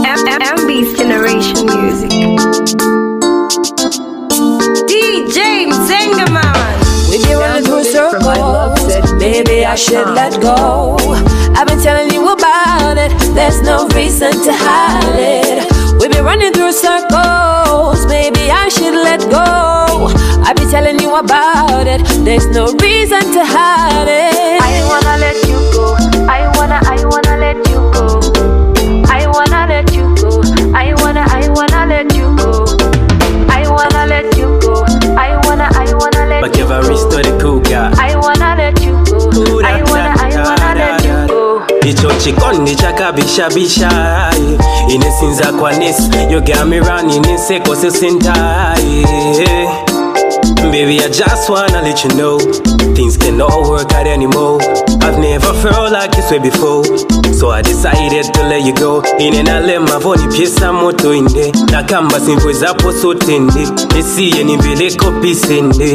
MB's Generation Music. DJ Zengaman. We be running through circles. Maybe I should let go. I've been telling you about it. There's no reason to hide it. We be running through circles. Maybe I should let go. I be telling you about it. There's no reason to hide it. I wanna let you go. I wanna let you go. I wanna let you go. I wanna let you go. I wanna let you go. I wanna let but you go. But give a the cougar. I wanna let you go. I wanna let you go. Icho chikondi chakabisha bisha inesinza kwa nesi you got me running in seko sesentai. Baby, I just wanna let you know things cannot work out anymore. I've never felt like this way before, so I decided to let you go. Inena lema voni piesa moto inde nakamba simvweza poso tende nisiye nivileko pisende.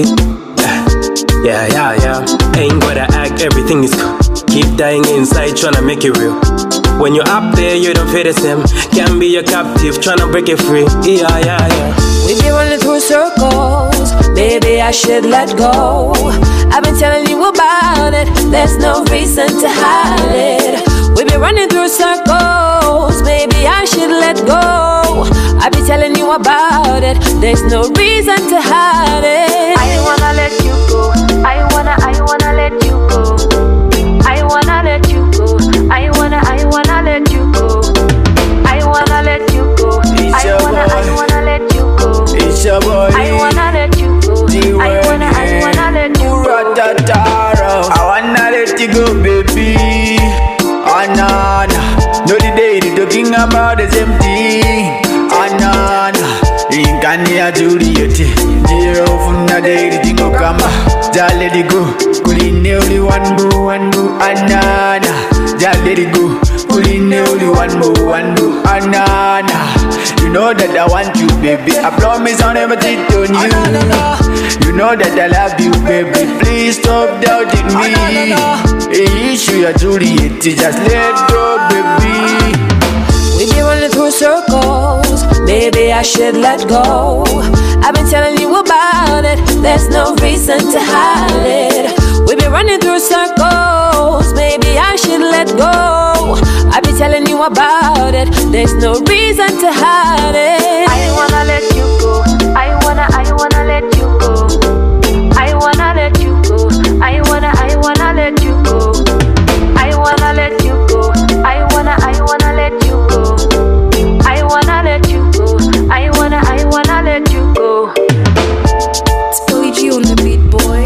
Yeah. Ain't gotta act, everything is cool. Keep dying inside, tryna make it real. When you're up there, you don't feel the same. Can be your captive, tryna break it free. Yeah. We be running through circles. Maybe I should let go. I've been telling you about it. There's no reason to hide it. We be running through circles. Maybe I should let go. I be telling you about it. There's no reason to hide it. I wanna let you go. I wanna let you go. I wanna let you go. I wanna let you go. I wanna let you go. I wanna let you go. It's your boy. I wanna let you go. I wanna let you go. I wanna let you go, baby. Anana, no the day they talking about the same thing. Anana, Inkania Juliet, dear ofuna day the thing come. Just let it go. Kulin only one boo. Anana, just let it go. Kulin only one boo. Anana. You know that I want you, baby. I promise I'll never cheat on you. You know that I love you, baby. Please stop doubting me. Hey, issue your Juliet, just let go, baby. We be running through circles. Maybe I should let go. I've been telling you about it. There's no reason to hide it. We be running through circles. Maybe I should let go. I be telling you about it. There's no reason to hide it. I wanna let you go. I wanna let you go. I wanna let you go. I wanna let you go. I wanna let you go. I wanna let you go. I wanna let you go. I wanna let you go. It's Billy G on the beat, boy.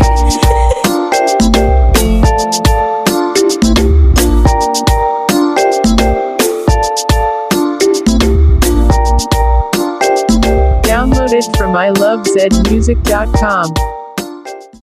Download it from ilovezmusic.com.